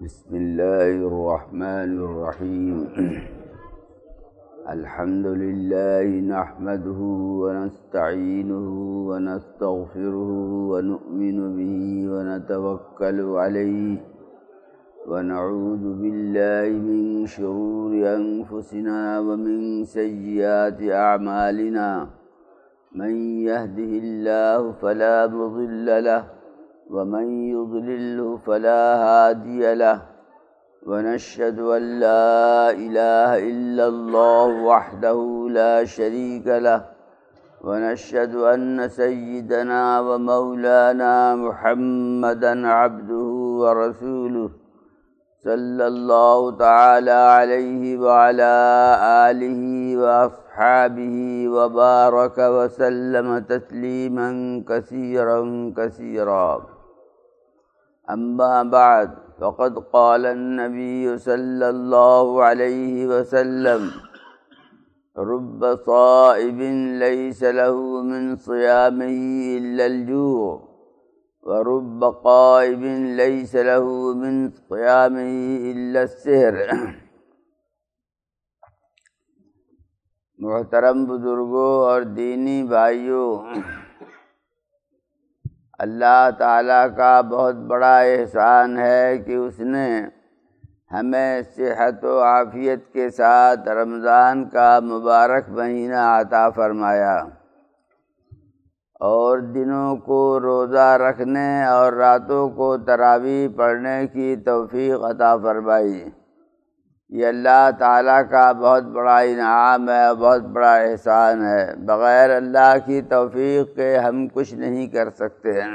بسم الله الرحمن الرحيم الحمد لله نحمده ونستعينه ونستغفره ونؤمن به ونتوكل عليه ونعوذ بالله من شرور أنفسنا ومن سيئات أعمالنا من يهده الله فلا مضل له ومن يضلله فلا هادي له ونشهد أن لا إله إلا الله وحده لا شريك له ونشهد أن سيدنا ومولانا محمدا عبده ورسوله صلى الله تعالى عليه وعلى آله وأصحابه وبارك وسلم تسليما كثيرا كثيرا. أما بعد فقد قال النبي صلى الله عليه وسلم رب صائم ليس له من صيامه إلا الجوع ورب قائم ليس له من قيامه إلا السهر. محترم بزرگوں اور دینی بھائیوں، اللہ تعالیٰ کا بہت بڑا احسان ہے کہ اس نے ہمیں صحت و عافیت کے ساتھ رمضان کا مبارک مہینہ عطا فرمایا اور دنوں کو روزہ رکھنے اور راتوں کو تراویح پڑھنے کی توفیق عطا فرمائی. یہ اللہ تعالیٰ کا بہت بڑا انعام ہے، بہت بڑا احسان ہے. بغیر اللہ کی توفیق کے ہم کچھ نہیں کر سکتے ہیں.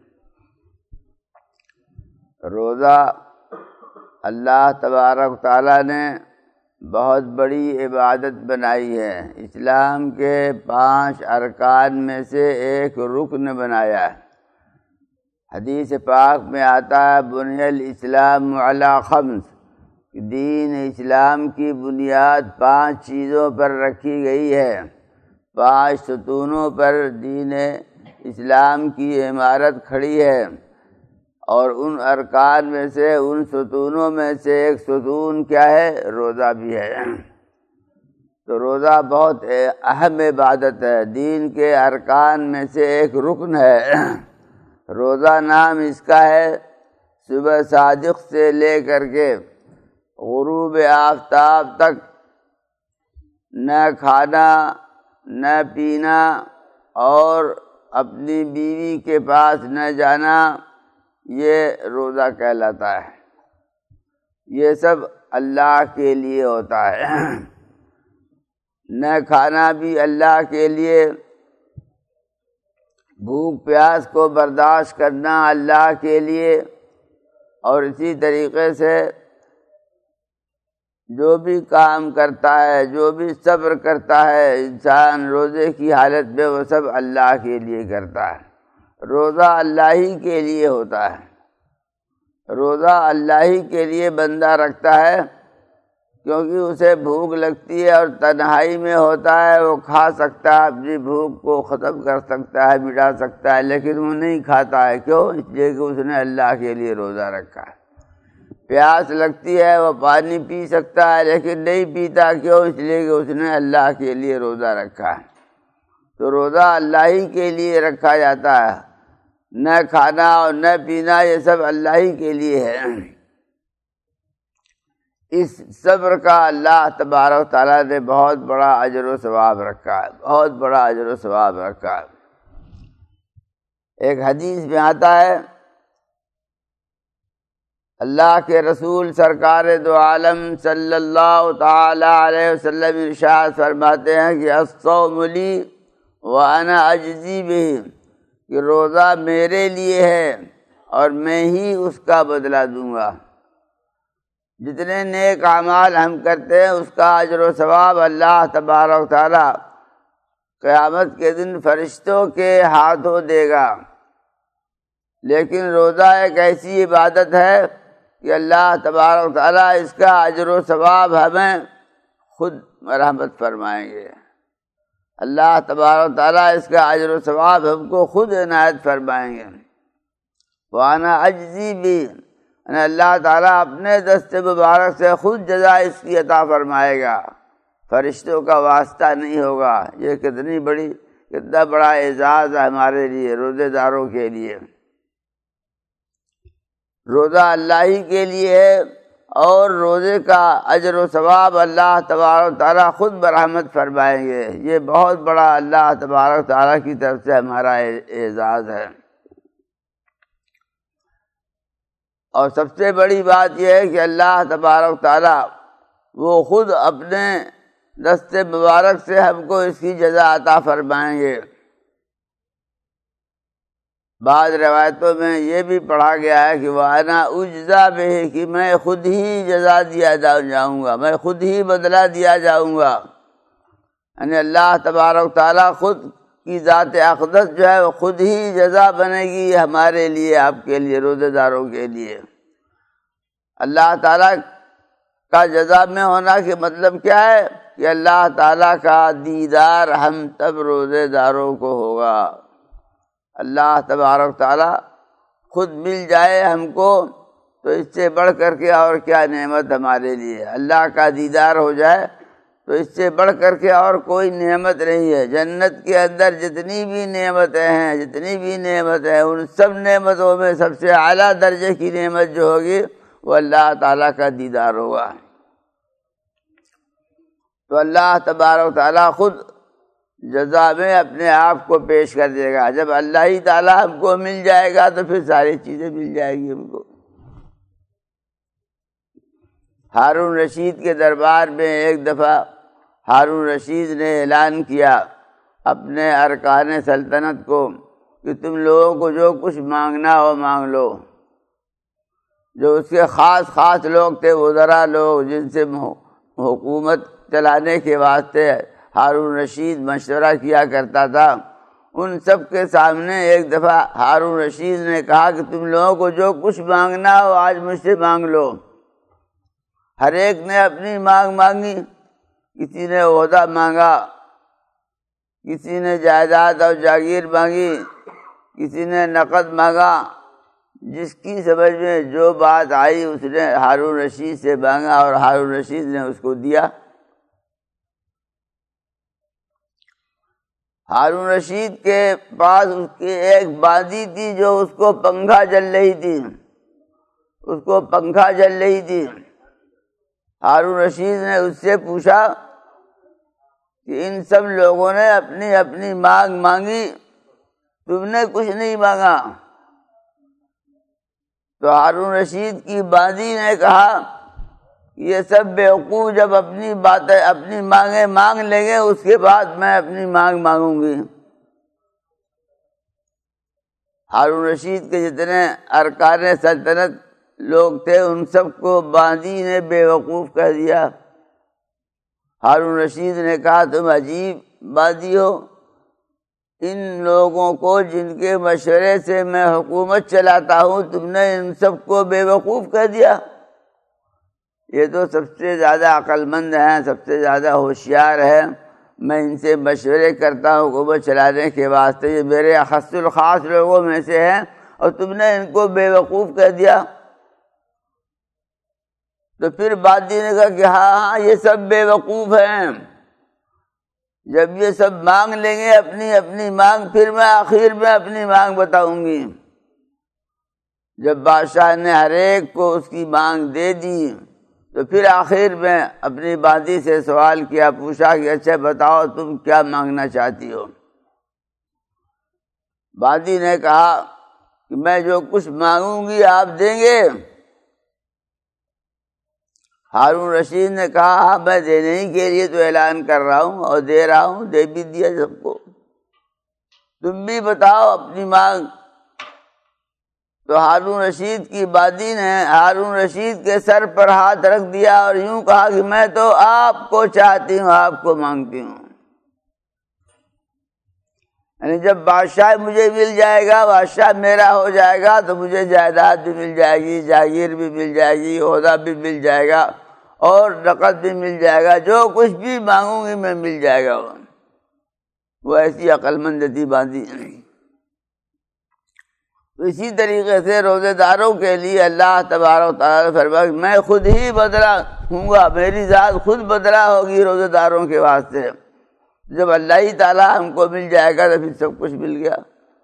روزہ اللہ تبارک و تعالیٰ نے بہت بڑی عبادت بنائی ہے. اسلام کے 5 ارکان میں سے ایک رکن بنایا ہے. حدیث پاک میں آتا ہے بنی الاسلام علی 5. دین اسلام کی بنیاد 5 چیزوں پر رکھی گئی ہے. 5 ستونوں پر دین اسلام کی عمارت کھڑی ہے، اور ان ارکان میں سے، ان ستونوں میں سے ایک ستون کیا ہے؟ روزہ بھی ہے. تو روزہ بہت اہم عبادت ہے، دین کے ارکان میں سے ایک رکن ہے. روزہ نام اس کا ہے صبح صادق سے لے کر کے غروب آفتاب تک نہ کھانا نہ پینا اور اپنی بیوی کے پاس نہ جانا، یہ روزہ کہلاتا ہے. یہ سب اللہ کے لیے ہوتا ہے. نہ کھانا بھی اللہ کے لیے، بھوک پیاس کو برداشت کرنا اللہ کے لیے، اور اسی طریقے سے جو بھی کام کرتا ہے، جو بھی صبر کرتا ہے انسان روزے کی حالت میں، وہ سب اللہ کے لیے کرتا ہے. روزہ اللہ ہی کے لیے ہوتا ہے. روزہ اللہ ہی کے لیے بندہ رکھتا ہے، کیونکہ اسے بھوک لگتی ہے اور تنہائی میں ہوتا ہے. وہ کھا سکتا ہے، اپنی بھوک کو ختم کر سکتا ہے، مٹا سکتا ہے، لیکن وہ نہیں کھاتا ہے. کیوں؟ اس لیے کہ اس نے اللہ کے لیے روزہ رکھا ہے. پیاس لگتی ہے، وہ پانی پی سکتا ہے لیکن نہیں پیتا. کیوں؟ اس لیے کہ اس نے اللہ کے لیے روزہ رکھا ہے. تو روزہ اللہ ہی کے لیے رکھا جاتا ہے. نہ کھانا اور نہ پینا، یہ سب اللہ ہی کے لیے ہے. اس صبر کا اللہ تبارک و تعالیٰ نے بہت بڑا اجر و ثواب رکھا ہے، بہت بڑا اجر و ثواب رکھا ہے. ایک حدیث میں آتا ہے، اللہ کے رسول سرکار دو عالم صلی اللہ تعالی علیہ وسلم ارشاد فرماتے ہیں کہ الصوم لی وانا اجزی بہ، کہ روزہ میرے لیے ہے اور میں ہی اس کا بدلہ دوں گا. جتنے نیک اعمال ہم کرتے ہیں اس کا اجر و ثواب اللہ تبارک و تعالی قیامت کے دن فرشتوں کے ہاتھوں دے گا. لیکن روزہ ایک ایسی عبادت ہے کہ اللہ تبارک و تعالیٰ اس کا اجر و ثواب ہمیں خود مرحمت فرمائیں گے. اللہ تبارک و تعالیٰ اس کا اجر و ثواب ہم کو خود عنایت فرمائیں گے. وانا اجزی بھی، اللہ تعالیٰ اپنے دست مبارک سے خود جزا اس کی عطا فرمائے گا، فرشتوں کا واسطہ نہیں ہوگا۔ یہ کتنا بڑا اعزاز ہے ہمارے لیے، روزے داروں کے لیے۔ روزہ اللہ ہی کے لیے ہے، اور روزے کا اجر و ثواب اللہ تبارک و تعالیٰ خود برحمت فرمائیں گے۔ یہ بہت بڑا اللہ تبارک و تعالیٰ کی طرف سے ہمارا اعزاز ہے۔ اور سب سے بڑی بات یہ ہے کہ اللہ تبارک و تعالیٰ وہ خود اپنے دست مبارک سے ہم کو اس کی جزا عطا فرمائیں گے۔ بعض روایتوں میں یہ بھی پڑھا گیا ہے کہ وَأَنَا أُجْزَىٰ بِهِ، کہ میں خود ہی جزا دیا جاؤں گا، میں خود ہی بدلہ دیا جاؤں گا۔ یعنی اللہ تبارک و تعالیٰ خود کی ذات اقدس جو ہے وہ خود ہی جزا بنے گی ہمارے لیے، آپ کے لیے، روزے داروں کے لیے۔ اللہ تعالیٰ کا جزا میں ہونا کے مطلب کیا ہے؟ کہ اللہ تعالیٰ کا دیدار ہم تب روزے داروں کو ہوگا۔ اللہ تبارک تعالیٰ خود مل جائے ہم کو تو اس سے بڑھ کر کے اور کیا نعمت ہمارے لیے۔ اللہ کا دیدار ہو جائے تو اس سے بڑھ کر کے اور کوئی نعمت نہیں ہے۔ جنت کے اندر جتنی بھی نعمتیں ہیں ان سب نعمتوں میں سب سے اعلیٰ درجے کی نعمت جو ہوگی وہ اللہ تعالیٰ کا دیدار ہوگا۔ تو اللہ تبارک تعالیٰ خود جزا میں اپنے آپ کو پیش کر دے گا۔ جب اللہ ہی تعالیٰ ہم کو مل جائے گا تو پھر ساری چیزیں مل جائے گی ہم کو۔ ہارون رشید کے دربار میں ایک دفعہ ہارون رشید نے اعلان کیا اپنے ارکان سلطنت کو کہ تم لوگوں کو جو کچھ مانگنا ہو مانگ لو۔ جو اس کے خاص لوگ تھے، وزراء لوگ جن سے حکومت چلانے کے واسطے ہارون رشید مشورہ کیا کرتا تھا، ان سب کے سامنے ایک دفعہ ہارون رشید نے کہا کہ تم لوگوں کو جو کچھ مانگنا ہو آج مجھ سے مانگ لو۔ ہر ایک نے اپنی مانگ مانگی، کسی نے عہدہ مانگا، کسی نے جائیداد اور جاگیر مانگی، کسی نے نقد مانگا۔ جس کی سمجھ میں جو بات آئی اس نے ہارون رشید سے مانگا اور ہارون رشید نے اس کو دیا۔ ہارون رشید کے پاس اس کی ایک باندی تھی جو اس کو پنکھا جل رہی تھی، ہارون رشید نے اس سے پوچھا کہ ان سب لوگوں نے اپنی اپنی مانگ مانگی، تم نے کچھ نہیں مانگا۔ تو ہارون رشید کی باندی نے کہا یہ سب بیوقوف جب اپنی مانگیں مانگ لیں گے اس کے بعد میں اپنی مانگ مانگوں گی۔ ہارون رشید کے جتنے ارکان سلطنت لوگ تھے ان سب کو باندی نے بے وقوف کہہ دیا۔ ہارون رشید نے کہا تم عجیب باندی ہو، ان لوگوں کو جن کے مشورے سے میں حکومت چلاتا ہوں تم نے ان سب کو بے وقوف کہہ دیا۔ یہ تو سب سے زیادہ عقل مند ہیں، سب سے زیادہ ہوشیار ہے، میں ان سے مشورے کرتا ہوں حکومت چلانے کے واسطے، یہ میرے اخص الخاص لوگوں میں سے ہیں اور تم نے ان کو بے وقوف کہہ دیا۔ تو پھر باندی نے کہا کہ ہاں یہ سب بے وقوف ہیں، جب یہ سب مانگ لیں گے اپنی اپنی مانگ پھر میں آخر میں اپنی مانگ بتاؤں گی۔ جب بادشاہ نے ہر ایک کو اس کی مانگ دے دی تو پھر آخر میں اپنی باندی سے سوال کیا، پوچھا کہ اچھا بتاؤ تم کیا مانگنا چاہتی ہو؟ باندی نے کہا کہ میں جو کچھ مانگوں گی آپ دیں گے؟ ہارون رشید نے کہا ہاں میں دینے ہی کے لیے تو اعلان کر رہا ہوں اور دے رہا ہوں، دے بھی دیا سب کو، تم بھی بتاؤ اپنی مانگ۔ تو ہارون رشید کی باندی نے ہارون رشید کے سر پر ہاتھ رکھ دیا اور یوں کہا کہ میں تو آپ کو چاہتی ہوں، آپ کو مانگتی ہوں۔ یعنی جب بادشاہ مجھے مل جائے گا، بادشاہ میرا ہو جائے گا تو مجھے جائیداد بھی مل جائے گی، جاگیر بھی مل جائے گی، عہدہ بھی مل جائے گا اور نقد بھی مل جائے گا، جو کچھ بھی مانگوں گی میں مل جائے گا۔ وہ ایسی عقل مند تھی باندی۔ اسی طریقے سے روزے داروں کے لیے اللہ تبارک و تعالیٰ نے فرمایا میں خود ہی بدلہ ہوں گا، میری ذات خود بدلہ ہوگی روزے داروں کے واسطے۔ جب اللہ ہی تعالیٰ ہم کو مل جائے گا تو پھر سب کچھ مل گیا۔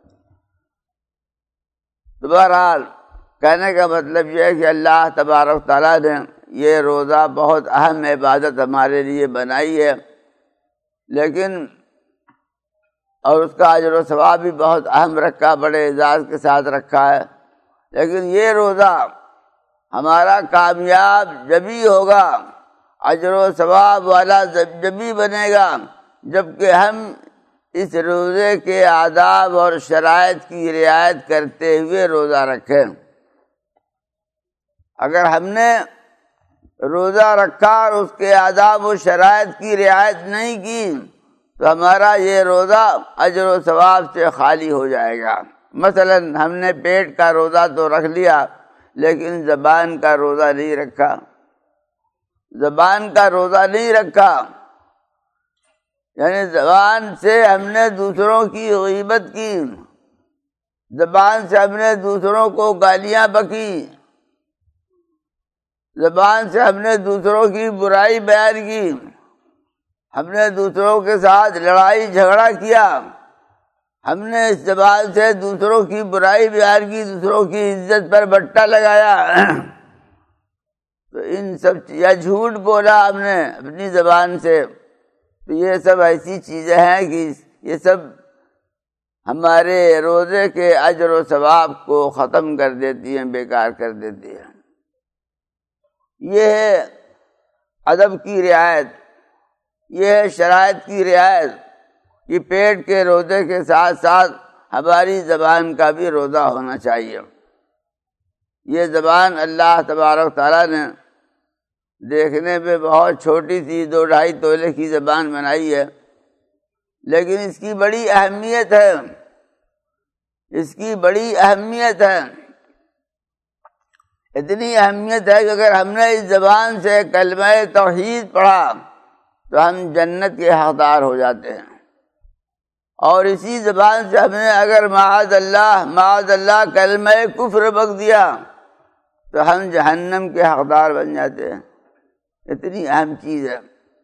تو بہرحال کہنے کا مطلب یہ ہے کہ اللہ تبارک و تعالیٰ نے یہ روزہ بہت اہم عبادت ہمارے لیے بنائی ہے، لیکن اور اس کا اجر و ثواب بھی بہت اہم رکھا، بڑے اعزاز کے ساتھ رکھا ہے۔ لیکن یہ روزہ ہمارا کامیاب جبھی ہوگا، اجر و ثواب والا جبھی بنے گا جبکہ ہم اس روزے کے آداب اور شرائط کی رعایت کرتے ہوئے روزہ رکھیں۔ اگر ہم نے روزہ رکھا اور اس کے آداب و شرائط کی رعایت نہیں کی تو ہمارا یہ روزہ اجر و ثواب سے خالی ہو جائے گا۔ مثلا ہم نے پیٹ کا روزہ تو رکھ لیا لیکن زبان کا روزہ نہیں رکھا، زبان کا روزہ نہیں رکھا، یعنی زبان سے ہم نے دوسروں کی غیبت کی، زبان سے ہم نے دوسروں کو گالیاں بکی، زبان سے ہم نے دوسروں کی برائی بیان کی، ہم نے دوسروں کے ساتھ لڑائی جھگڑا کیا، ہم نے اس زبان سے دوسروں کی برائی بیان کی، دوسروں کی عزت پر بٹا لگایا، تو ان سب یا جھوٹ بولا ہم نے اپنی زبان سے، تو یہ سب ایسی چیزیں ہیں کہ یہ سب ہمارے روزے کے اجر و ثواب کو ختم کر دیتی ہیں، بیکار کر دیتی ہیں۔ یہ ہے ادب کی رعایت، یہ ہے شرائط کی رعایت کہ پیٹ کے روزے کے ساتھ ساتھ ہماری زبان کا بھی روزہ ہونا چاہیے۔ یہ زبان اللہ تبارک تعالیٰ نے دیکھنے میں بہت چھوٹی سی 2-2.5 تولے کی زبان بنائی ہے، لیکن اس کی بڑی اہمیت ہے، اس کی بڑی اہمیت ہے، اتنی اہمیت ہے کہ اگر ہم نے اس زبان سے کلمہ توحید پڑھا تو ہم جنت کے حقدار ہو جاتے ہیں، اور اسی زبان سے ہم نے اگر معاذ اللہ کلمہ کفر بک دیا تو ہم جہنم کے حقدار بن جاتے ہیں۔ اتنی اہم چیز ہے،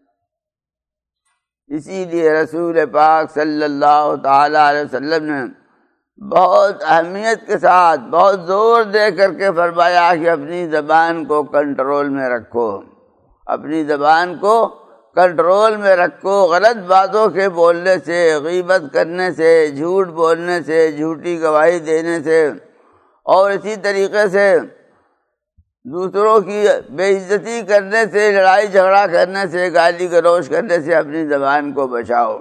اسی لیے رسول پاک صلی اللہ تعالی علیہ وسلم نے بہت اہمیت کے ساتھ بہت زور دے کر کے فرمایا کہ اپنی زبان کو کنٹرول میں رکھو، اپنی زبان کو کنٹرول میں رکھو، غلط باتوں کے بولنے سے، غیبت کرنے سے، جھوٹ بولنے سے، جھوٹی گواہی دینے سے، اور اسی طریقے سے دوسروں کی بے عزتی کرنے سے، لڑائی جھگڑا کرنے سے، گالی گلوچ کرنے سے اپنی زبان کو بچاؤ۔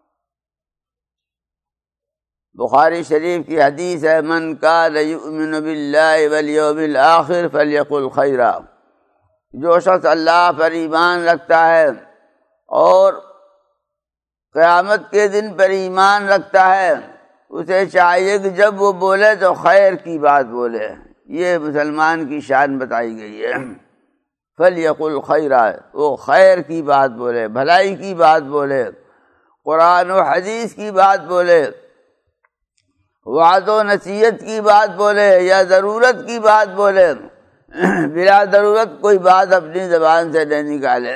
بخاری شریف کی حدیث ہے من کان یؤمن باللہ والیوم الآخر فلیقل خیرا، جو شخص اللہ پر ایمان رکھتا ہے اور قیامت کے دن پر ایمان رکھتا ہے اسے چاہیے کہ جب وہ بولے تو خیر کی بات بولے۔ یہ مسلمان کی شان بتائی گئی ہے، فلیقل خیرا، وہ خیر کی بات بولے، بھلائی کی بات بولے، قرآن و حدیث کی بات بولے، وعظ و نصیحت کی بات بولے، یا ضرورت کی بات بولے، بلا ضرورت کوئی بات اپنی زبان سے نہ نکالے۔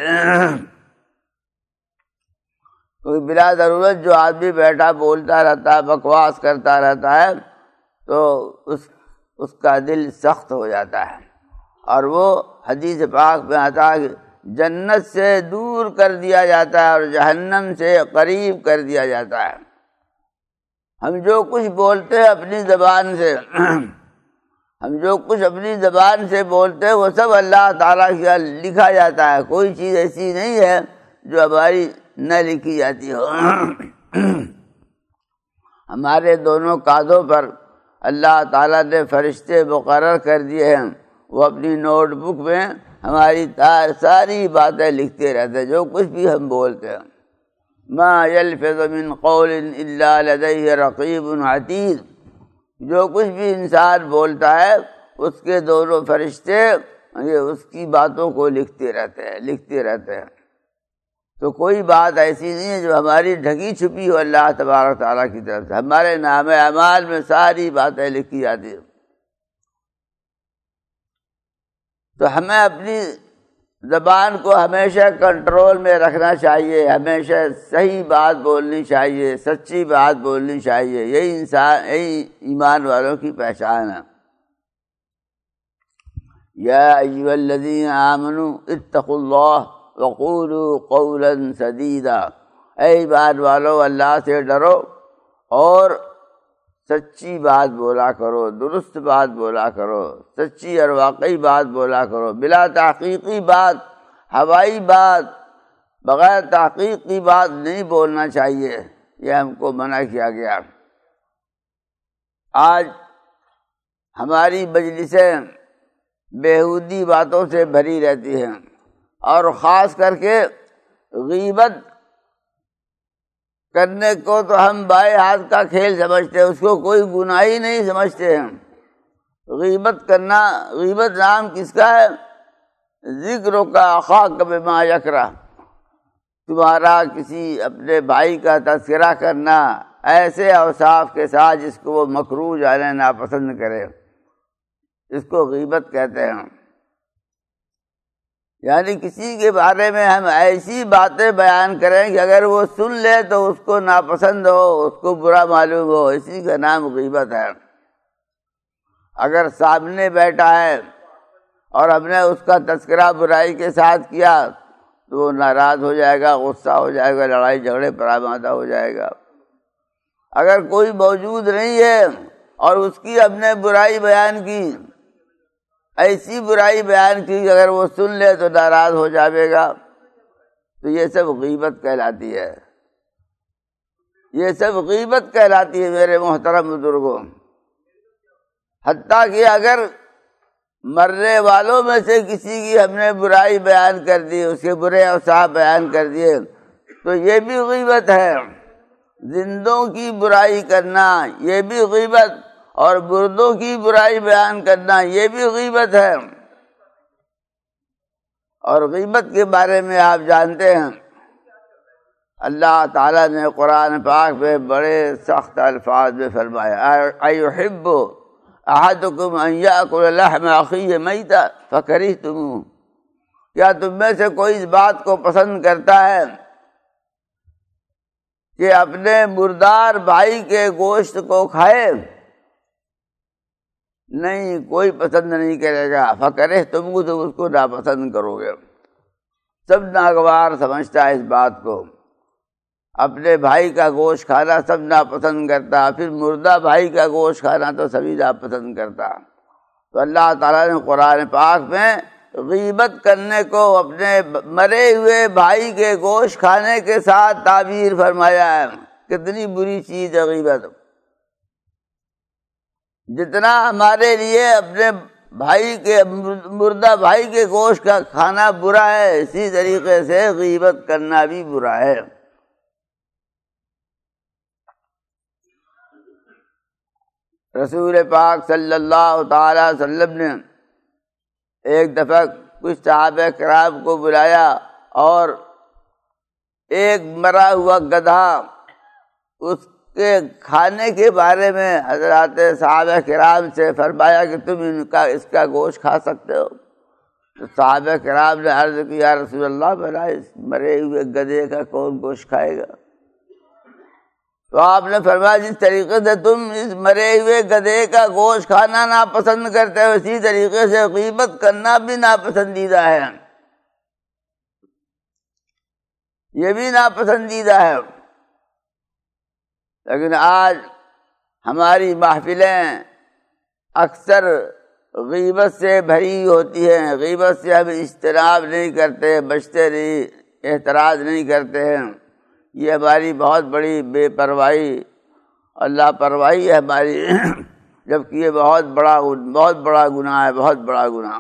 کوئی بلا ضرورت جو آدمی بیٹھا بولتا رہتا ہے، بکواس کرتا رہتا ہے، تو اس کا دل سخت ہو جاتا ہے، اور وہ حدیث پاک میں آتا ہے کہ جنت سے دور کر دیا جاتا ہے اور جہنم سے قریب کر دیا جاتا ہے۔ ہم جو کچھ بولتے ہیں اپنی زبان سے، ہم جو کچھ اپنی زبان سے بولتے ہیں وہ سب اللہ تعالیٰ کا لکھا جاتا ہے، کوئی چیز ایسی نہیں ہے جو ہماری نہ لکھی جاتی ہو۔ ہمارے دونوں کاندھوں پر اللہ تعالیٰ نے فرشتے مقرر کر دیے ہیں، وہ اپنی نوٹ بک میں ہماری ساری باتیں لکھتے رہتے ہیں، جو کچھ بھی ہم بولتے ہیں۔ ما یلفظ من قول الا لدیہ رقیب عتید، جو کچھ بھی انسان بولتا ہے اس کے دونوں فرشتے یہ اس کی باتوں کو لکھتے رہتے ہیں۔ تو کوئی بات ایسی نہیں ہے جو ہماری ڈھکی چھپی ہو اللہ تبارک تعالیٰ کی طرف سے. ہمارے نام اعمال میں ساری باتیں لکھی جاتی ہیں. تو ہمیں اپنی زبان کو ہمیشہ کنٹرول میں رکھنا چاہیے، ہمیشہ صحیح بات بولنی چاہیے، سچی بات بولنی چاہیے. یہی ایمان والوں کی پہچان ہے. یا ایھا الذین آمنوا اتقوا اللہ وقولوا قولا سدیدا. اے ایمان والو، اللہ سے ڈرو اور سچی بات بولا کرو، درست بات بولا کرو، سچی اور واقعی بات بولا کرو، بلا تحقیقی بات، ہوائی بات، بغیر تحقیق کی بات نہیں بولنا چاہیے. یہ ہم کو منع کیا گیا. آج ہماری مجلسیں بیہودی باتوں سے بھری رہتی ہیں، اور خاص کر کے غیبت کرنے کو تو ہم بائیں ہاتھ کا کھیل سمجھتے ہیں، اس کو کوئی گناہ ہی نہیں سمجھتے ہیں. غیبت کرنا، غیبت نام کس کا ہے؟ ذکر کا اخاک بما یکرہ، تمہارا کسی اپنے بھائی کا تذکرہ کرنا ایسے اوصاف کے ساتھ جس کو وہ مکروہ جانے ناپسند کرے، اس کو غیبت کہتے ہیں. یعنی کسی کے بارے میں ہم ایسی باتیں بیان کریں کہ اگر وہ سن لے تو اس کو ناپسند ہو، اس کو برا معلوم ہو، اسی کا نام غیبت ہے. اگر سامنے بیٹھا ہے اور ہم نے اس کا تذکرہ برائی کے ساتھ کیا تو وہ ناراض ہو جائے گا، غصہ ہو جائے گا، لڑائی جھگڑے پر آمادہ ہو جائے گا. اگر کوئی موجود نہیں ہے اور اس کی ہم نے برائی بیان کی، ایسی برائی بیان کی کہ اگر وہ سن لے تو ناراض ہو جائے گا، تو یہ سب غیبت کہلاتی ہے. یہ سب غیبت کہلاتی ہے میرے محترم بزرگوں. حتیٰ کہ اگر مرنے والوں میں سے کسی کی ہم نے برائی بیان کر دی، اس کے برے اوصاف بیان کر دیے، تو یہ بھی غیبت ہے. زندوں کی برائی کرنا یہ بھی غیبت، اور مردوں کی برائی بیان کرنا یہ بھی غیبت ہے. اور غیبت کے بارے میں آپ جانتے ہیں اللہ تعالیٰ نے قرآن پاک میں بڑے سخت الفاظ میں فرمایا، ایحب احدکم ان یأکل لحم اخیہ میتا فکرہتموہ. کیا تم میں سے کوئی اس بات کو پسند کرتا ہے کہ اپنے مردار بھائی کے گوشت کو کھائے؟ نہیں، کوئی پسند نہیں کرے گا. فکرہتموہ، تم اس کو ناپسند کرو گے. سب ناگوار سمجھتا ہے اس بات کو. اپنے بھائی کا گوشت کھانا سب ناپسند کرتا، پھر مردہ بھائی کا گوشت کھانا تو سبھی ناپسند کرتا. تو اللہ تعالیٰ نے قرآن پاک میں غیبت کرنے کو اپنے مرے ہوئے بھائی کے گوشت کھانے کے ساتھ تعبیر فرمایا ہے. کتنی بری چیز ہے غیبت. جتنا ہمارے لیے اپنے بھائی کے مردہ بھائی کے گوشت کا کھانا برا ہے، اسی طریقے سے غیبت کرنا بھی برا ہے. رسول پاک صلی اللہ تعالی وسلم نے ایک دفعہ کچھ صحابہ کرام کو بلایا اور ایک مرا ہوا گدھا اس کے کھانے کے بارے میں حضرات صحابہ کرام سے فرمایا کہ تم اس کا گوشت کھا سکتے ہو. تو صحابہ کرام نے عرض کی، یا رسول اللہ، بھلا اس مرے ہوئے گدھے کا کون گوشت کھائے گا؟ تو آپ نے فرمایا جس طریقے سے تم اس مرے ہوئے گدھے کا گوشت کھانا ناپسند کرتے ہو، اسی طریقے سے غیبت کرنا بھی ناپسندیدہ ہے. یہ بھی ناپسندیدہ ہے. لیکن آج ہماری محفلیں اکثر غیبت سے بھری ہوتی ہیں. غیبت سے ہم اجتناب نہیں کرتے، بچتے نہیں، احتراز نہیں کرتے ہیں. یہ ہماری بہت بڑی بے پرواہی اور لاپرواہی ہے ہماری، جبکہ یہ بہت بڑا گناہ ہے، بہت بڑا گناہ.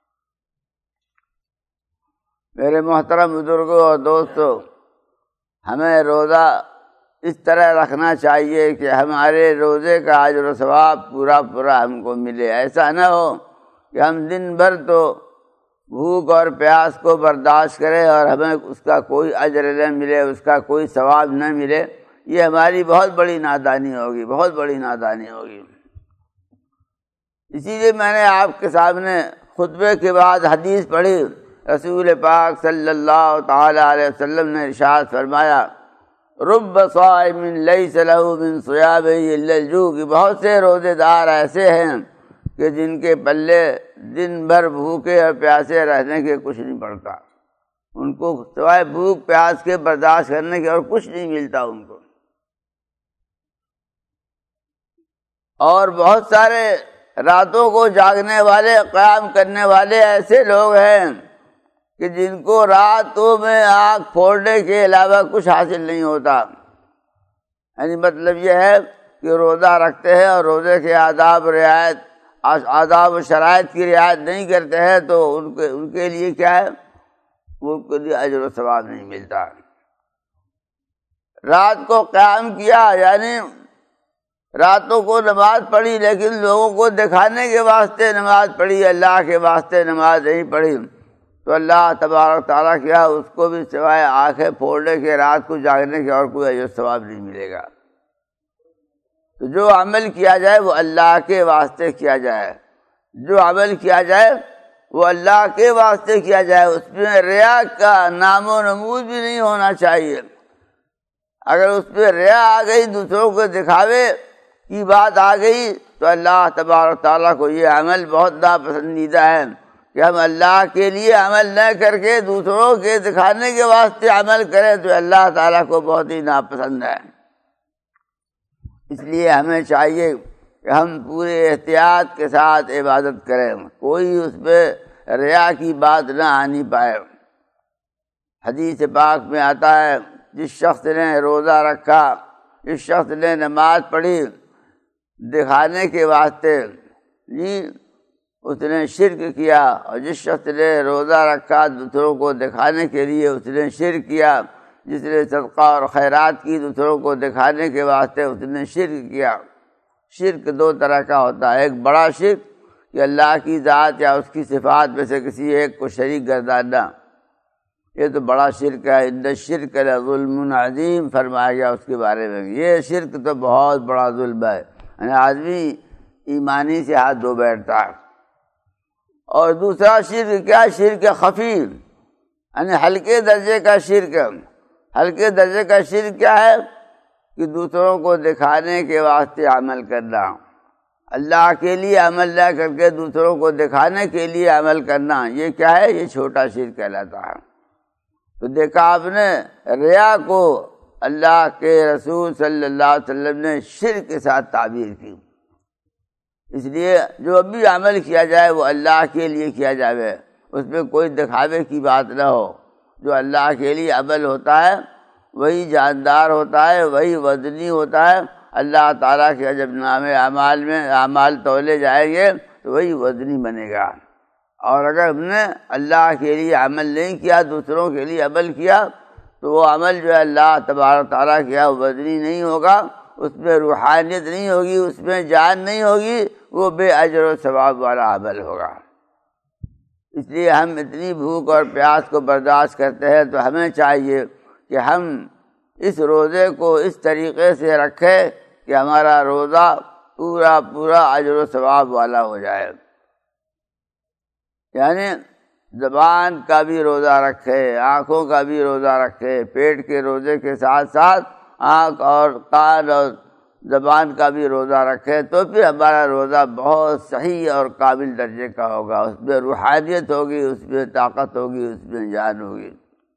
میرے محترم بزرگوں اور دوستوں، ہمیں روزہ اس طرح رکھنا چاہیے کہ ہمارے روزے کا اجر و ثواب پورا ہم کو ملے. ایسا نہ ہو کہ ہم دن بھر تو بھوک اور پیاس کو برداشت کرے اور ہمیں اس کا کوئی اجر نہ ملے، اس کا کوئی ثواب نہ ملے، یہ ہماری بہت بڑی نادانی ہوگی، بہت بڑی نادانی ہوگی۔ اسی لیے میں نے آپ کے سامنے خطبے کے بعد حدیث پڑھی، رسول پاک صلی اللہ تعالی علیہ وسلم نے ارشاد فرمایا، رب صائم لیس له من صیامه الا الجوع، کہ بہت سے روزے دار ایسے ہیں کہ جن کے پلے دن بھر بھوکے اور پیاسے رہنے کے کچھ نہیں پڑتا، ان کو سوائے بھوک پیاس کے برداشت کرنے کے اور کچھ نہیں ملتا ان کو۔ اور بہت سارے راتوں کو جاگنے والے، قیام کرنے والے ایسے لوگ ہیں کہ جن کو راتوں میں آنکھ پھوڑنے کے علاوہ کچھ حاصل نہیں ہوتا۔ یعنی مطلب یہ ہے کہ روزہ رکھتے ہیں اور روزے کے آداب و شرائط کی رعایت نہیں کرتے ہیں تو ان کے لیے کیا ہے، ان کے لیے اجر و ثواب نہیں ملتا۔ رات کو قیام کیا یعنی راتوں کو نماز پڑھی، لیکن لوگوں کو دکھانے کے واسطے نماز پڑھی، اللہ کے واسطے نماز نہیں پڑھی، تو اللہ تبارک تعالیٰ کیا اس کو بھی سوائے آنکھیں پھوڑنے کے، رات کو جاگنے کے اور کوئی اجر ثواب نہیں ملے گا۔ تو جو عمل کیا جائے وہ اللہ کے واسطے کیا جائے، جو عمل کیا جائے وہ اللہ کے واسطے کیا جائے، اس میں ریا کا نام و نمود بھی نہیں ہونا چاہیے۔ اگر اس میں ریا آ گئی، دوسروں کو دکھاوے کی بات آ گئی، تو اللہ تبارک تعالیٰ کو یہ عمل بہت ناپسندیدہ ہے کہ ہم اللہ کے لیے عمل نہ کر کے دوسروں کے دکھانے کے واسطے عمل کریں، تو اللہ تعالیٰ کو بہت ہی ناپسند ہے۔ اس لیے ہمیں چاہیے کہ ہم پورے احتیاط کے ساتھ عبادت کریں، کوئی اس میں ریا کی بات نہ آنی پائے۔ حدیث پاک میں آتا ہے، جس شخص نے روزہ رکھا، جس شخص نے نماز پڑھی دکھانے کے واسطے، اس نے شرک کیا، اور جس شخص نے روزہ رکھا دوسروں کو دکھانے کے لیے، اس نے شرک کیا۔ جس نے صدقہ اور خیرات کی دوسروں کو دکھانے کے واسطے، اس نے شرک کیا۔ شرک دو طرح کا ہوتا ہے، ایک بڑا شرک کہ اللہ کی ذات یا اس کی صفات میں سے کسی ایک کو شریک گرداننا، یہ تو بڑا شرک ہے۔ ان الشرک لظلم عظیم فرمایا گیا اس کے بارے میں، یہ شرک تو بہت بڑا ظلم ہے، یعنی آدمی ایمانی سے ہاتھ دھو بیٹھتا ہے۔ اور دوسرا شرک کیا، شرک خفی، یعنی ہلکے درجے کا شرک۔ ہلکے درجے کا شرک کیا ہے کہ دوسروں کو دکھانے کے واسطے عمل کرنا، اللہ کے لیے عمل نہ کر کے دوسروں کو دکھانے کے لیے عمل کرنا، یہ کیا ہے، یہ چھوٹا شرک کہلاتا ہے۔ تو دیکھا آپ نے، ریا کو اللہ کے رسول صلی اللہ علیہ وسلم نے شرک کے ساتھ تعبیر کی۔ اس لیے جو بھی عمل کیا جائے وہ اللہ کے لیے کیا جائے، اس میں کوئی دکھاوے کی بات نہ ہو۔ جو اللہ کے لیے عمل ہوتا ہے وہی جاندار ہوتا ہے، وہی وزنی ہوتا ہے۔ اللہ تعالیٰ کے جب نام اعمال میں اعمال تولے جائیں گے تو وہی وزنی بنے گا۔ اور اگر ہم نے اللہ کے لیے عمل نہیں کیا، دوسروں کے لیے عمل کیا، تو وہ عمل جو ہے اللہ تبارک تعالیٰ کیا وزنی نہیں ہوگا، اس میں روحانیت نہیں ہوگی، اس میں جان نہیں ہوگی، وہ بے اجر و ثواب والا عمل ہوگا۔ اس لیے ہم اتنی بھوک اور پیاس کو برداشت کرتے ہیں، تو ہمیں چاہیے کہ ہم اس روزے کو اس طریقے سے رکھیں کہ ہمارا روزہ پورا اجر و ثواب والا ہو جائے۔ یعنی زبان کا بھی روزہ رکھے، آنکھوں کا بھی روزہ رکھے، پیٹ کے روزے کے ساتھ ساتھ آنکھ اور کان اور زبان کا بھی روزہ رکھے، تو پھر ہمارا روزہ بہت صحیح اور کامل درجے کا ہوگا، اس میں روحانیت ہوگی، اس میں طاقت ہوگی، اس میں جان ہوگی۔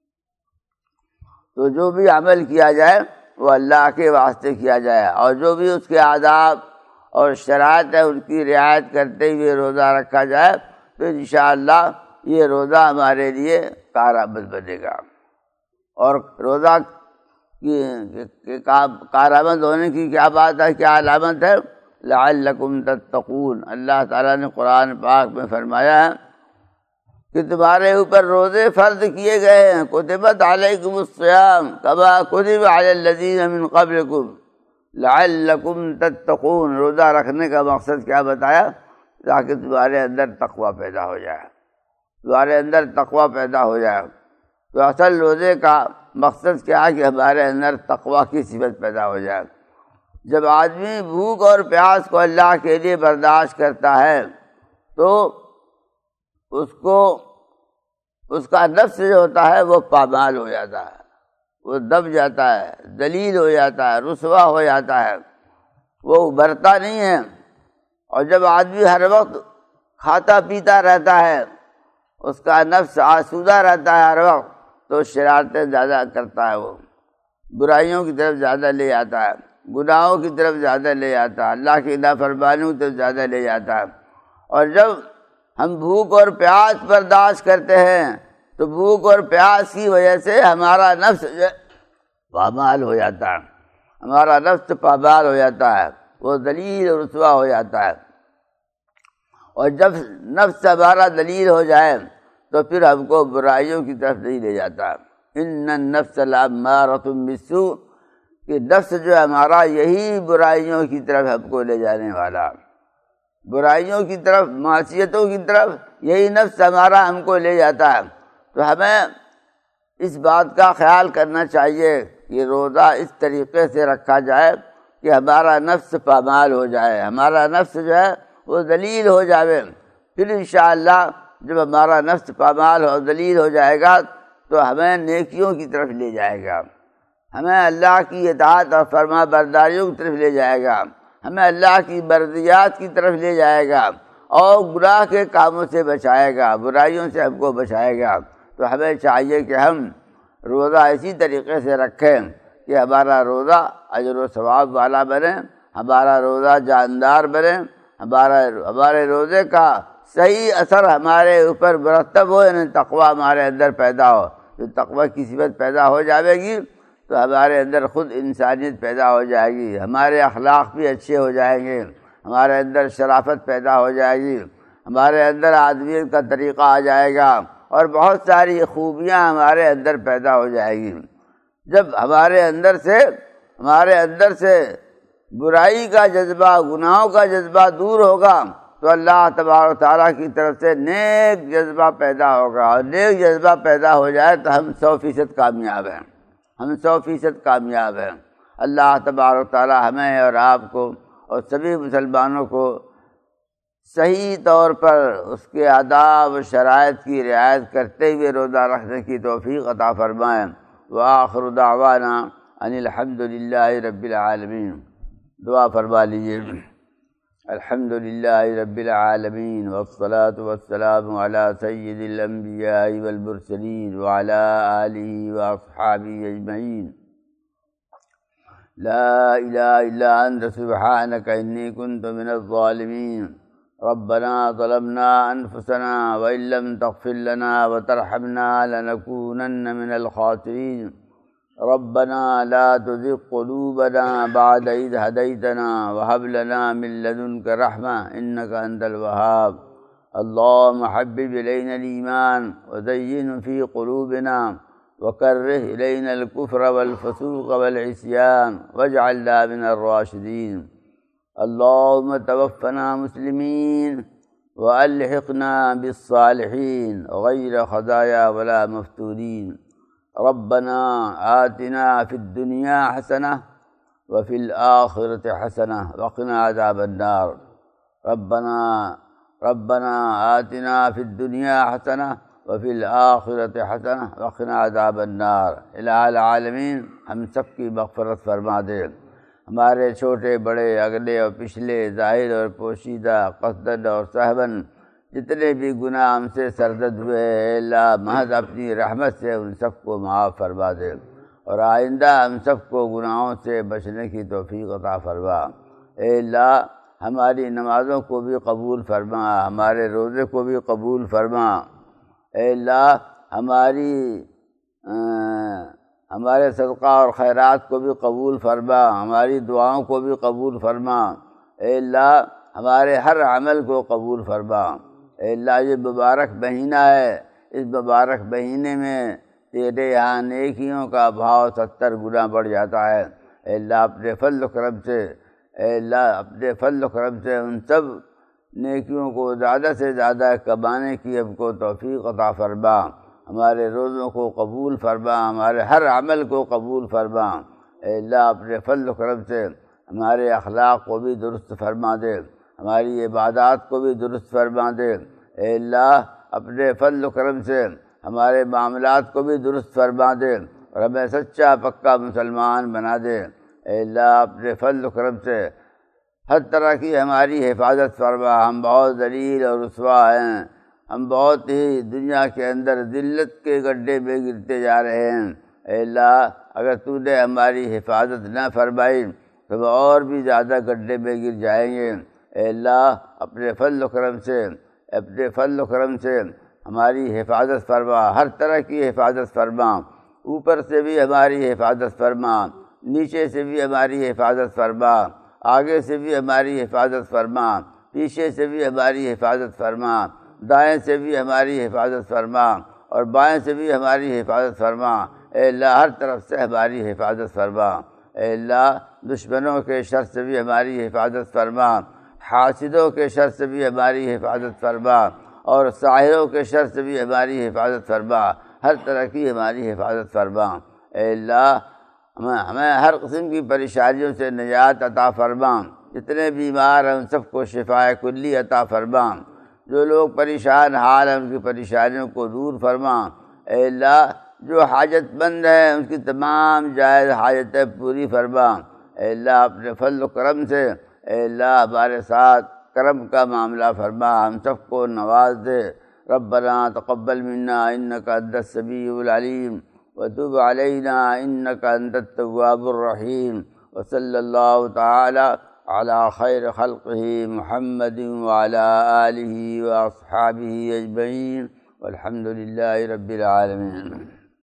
تو جو بھی عمل کیا جائے وہ اللہ کے واسطے کیا جائے، اور جو بھی اس کے آداب اور شرائط ہے ان کی رعایت کرتے ہوئے روزہ رکھا جائے، تو انشاءاللہ یہ روزہ ہمارے لیے کارآمد بنے گا۔ اور روزہ کی کارآمد ہونے کی کیا بات ہے، کیا علامت ہے، لعلکم تتقون۔ اللہ تعالیٰ نے قرآن پاک میں فرمایا ہے کہ تمہارے اوپر روزے فرض کیے گئے ہیں، کتبت علیکم الصیام کما کتب علی الذین من قبلکم لعلکم تتقون۔ روزہ رکھنے کا مقصد کیا بتایا، تاکہ تمہارے اندر تقوی پیدا ہو جائے۔ تمہارے اندر تقویٰ پیدا ہو جائے۔ تو اصل روزے کا مقصد کیا ہے کہ ہمارے اندر تقویٰ کی صفت پیدا ہو جائے۔ جب آدمی بھوک اور پیاس کو اللہ کے لیے برداشت کرتا ہے تو اس کا نفس جو ہوتا ہے وہ پامال ہو جاتا ہے، وہ دب جاتا ہے، ذلیل ہو جاتا ہے، رسوا ہو جاتا ہے، وہ ابھرتا نہیں ہے۔ اور جب آدمی ہر وقت کھاتا پیتا رہتا ہے، اس کا نفس آسودہ رہتا ہے ہر وقت، تو شرارتیں زیادہ کرتا ہے، وہ برائیوں کی طرف زیادہ لے جاتا ہے، گناہوں کی طرف زیادہ لے جاتا ہے، اللہ کی نافرمانیوں کی طرف زیادہ لے جاتا ہے۔ اور جب ہم بھوک اور پیاس برداشت کرتے ہیں تو بھوک اور پیاس کی وجہ سے ہمارا نفس پامال ہو جاتا ہے، ہمارا نفس پامال ہو جاتا ہے، وہ ذلیل اور رسوا ہو جاتا ہے۔ اور جب نفس ہمارا ذلیل ہو جائے تو پھر ہم کو برائیوں کی طرف نہیں لے جاتا۔ ان النفس لامارۃ بالسوء، کہ نفس جو ہے ہمارا یہی برائیوں کی طرف ہم کو لے جانے والا، برائیوں کی طرف، معصیتوں کی طرف یہی نفس ہمارا ہم کو لے جاتا ہے۔ تو ہمیں اس بات کا خیال کرنا چاہیے کہ روزہ اس طریقے سے رکھا جائے کہ ہمارا نفس پامال ہو جائے، ہمارا نفس جو ہے وہ ذلیل ہو جائے۔ پھر انشاءاللہ جب ہمارا نفس پامال اور ذلیل ہو جائے گا تو ہمیں نیکیوں کی طرف لے جائے گا، ہمیں اللہ کی اطاعت اور فرما برداریوں کی طرف لے جائے گا، ہمیں اللہ کی مرضیات کی طرف لے جائے گا اور گناہ کے کاموں سے بچائے گا، برائیوں سے ہم کو بچائے گا۔ تو ہمیں چاہیے کہ ہم روزہ اسی طریقے سے رکھیں کہ ہمارا روزہ اجر و ثواب والا بنے، ہمارا روزہ جاندار بنے، ہمارے روزے کا صحیح اثر ہمارے اوپر مرتب ہو، یعنی تقویٰ ہمارے اندر پیدا ہو۔ جو تقویٰ کی صفت پیدا ہو جائے گی تو ہمارے اندر خود انسانیت پیدا ہو جائے گی، ہمارے اخلاق بھی اچھے ہو جائیں گے، ہمارے اندر شرافت پیدا ہو جائے گی، ہمارے اندر آدمیت کا طریقہ آ جائے گا اور بہت ساری خوبیاں ہمارے اندر پیدا ہو جائے گی۔ جب ہمارے اندر سے برائی کا جذبہ، گناہوں کا جذبہ دور ہوگا تو اللہ تبارک و تعالیٰ کی طرف سے نیک جذبہ پیدا ہوگا، اور نیک جذبہ پیدا ہو جائے تو ہم 100% کامیاب ہیں، ہم 100% کامیاب ہیں۔ اللہ تبارک و تعالیٰ ہمیں اور آپ کو اور سبھی مسلمانوں کو صحیح طور پر اس کے آداب و شرائط کی رعایت کرتے ہوئے روزہ رکھنے کی توفیق عطا فرمائیں۔ وآخر دعوانا ان الحمد للہ رب العالمین۔ دعا فرما لیجیے۔ الحمد للہ رب العالمین والصلاة والسلام علی سید الانبیاء والمرسلین وعلی آلہ واصحابہ اجمعین۔ لا الہ الا انت سبحانک انی کنت من الظالمین۔ ربنا ظلمنا انفسنا وان لم تغفر لنا وترحمنا لنکونن من الخاسرین۔ ربنا لا تزغ قلوبنا بعد إذ هديتنا وهب لنا من لدنك رحمة إنك أنت الوهاب۔ اللهم حبب إلينا الإيمان وزينه في قلوبنا وكره إلينا الكفر والفسوق والعصيان واجعلنا من الراشدين۔ اللهم توفنا مسلمين وألحقنا بالصالحين غير خزايا ولا مفتونين۔ ربنا آتنا في الدنيا حسنة وفي الآخرة حسنة وقنا عذاب النار۔ ربنا آتنا في الدنيا حسنة وفي الآخرة حسنة وقنا عذاب النار۔ الہ العالمین ہم سب کی مغفرت فرما دے، ہمارے چھوٹے بڑے، اگلے اور پچھلے، ظاہر اور پوشیدہ، قصدن اور سہون جتنے بھی گناہ ہم سے سرزد ہوئے، اے اللہ محض اپنی رحمت سے ان سب کو معاف فرما دے، اور آئندہ ہم سب کو گناہوں سے بچنے کی توفیق عطا فرما۔ اے اللہ ہماری نمازوں کو بھی قبول فرما، ہمارے روزے کو بھی قبول فرما۔ اے اللہ ہمارے صدقہ اور خیرات کو بھی قبول فرما، ہماری دعاؤں کو بھی قبول فرما۔ اے اللہ ہمارے ہر عمل کو قبول فرما۔ اے اللہ یہ مبارک مہینہ ہے، اس مبارک مہینے میں تیرے یہاں نیکیوں کا بھاؤ 70 گنا بڑھ جاتا ہے۔ اے اللہ اپنے فضل و کرم سے، اے اللہ اپنے فضل و کرم سے ان سب نیکیوں کو زیادہ سے زیادہ کمانے کی ہم کو توفیق عطا فرما، ہمارے روزوں کو قبول فرما، ہمارے ہر عمل کو قبول فرما۔ اے اللہ اپنے فضل و کرم سے ہمارے اخلاق کو بھی درست فرما دے، ہماری عبادات کو بھی درست فرما دے۔ اے اللہ اپنے فضل و کرم سے ہمارے معاملات کو بھی درست فرما دے اور ہمیں سچا پکا مسلمان بنا دے۔ اے اللہ اپنے فضل و کرم سے ہر طرح کی ہماری حفاظت فرما۔ ہم بہت ذلیل اور رسوا ہیں، ہم بہت ہی دنیا کے اندر ذلت کے گڈھے میں گرتے جا رہے ہیں۔ اے اللہ اگر تو نے ہماری حفاظت نہ فرمائی تو ہم اور بھی زیادہ گڈھے میں گر جائیں گے۔ اے اللہ اپنے فضل و کرم سے ہماری حفاظت فرما، ہر طرح کی حفاظت فرما، اوپر سے بھی ہماری حفاظت فرما، نیچے سے بھی ہماری حفاظت فرما، آگے سے بھی ہماری حفاظت فرما، پیچھے سے بھی ہماری حفاظت فرما، دائیں سے بھی ہماری حفاظت فرما اور بائیں سے بھی ہماری حفاظت فرما۔ اے اللہ ہر طرف سے ہماری حفاظت فرما۔ اے اللہ دشمنوں کے شر سے بھی ہماری حفاظت فرما، حاسدوں کے شر سے بھی ہماری حفاظت فرما اور ساحروں کے شر سے بھی ہماری حفاظت فرما، ہر طرح کی ہماری حفاظت فرما۔ اے اللہ ہمیں ہر قسم کی پریشانیوں سے نجات عطا فرما، جتنے بیمار ہیں ان سب کو شفاء کلی عطا فرما، جو لوگ پریشان حال ہیں ان کی پریشانیوں کو دور فرما۔ اے اللہ جو حاجت مند ہیں ان کی تمام جائز حاجتیں پوری فرما۔ اے اللہ اپنے فضل و کرم سے اے اللہ ہمارے ساتھ کرم کا معاملہ فرما، ہم سب کو نواز دے۔ ربنا تقبل منا انک انت السمیع العلیم وتب علینا انک انت التواب الرحیم، وصلی اللہ تعالی علی خیر خلقہ محمد وعلی آلہ واصحابہ اجمعین، والحمد للہ رب العالمین۔